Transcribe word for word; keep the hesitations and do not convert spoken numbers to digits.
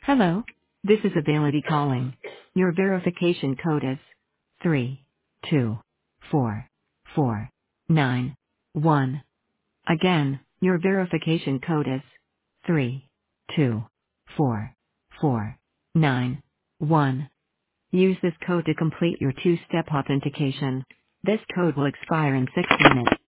Hello. This is Availity calling. Your verification code is three two four four nine one. Again, your verification code is three two four four nine one. Use this code to complete your two-step authentication. This code will expire in six minutes.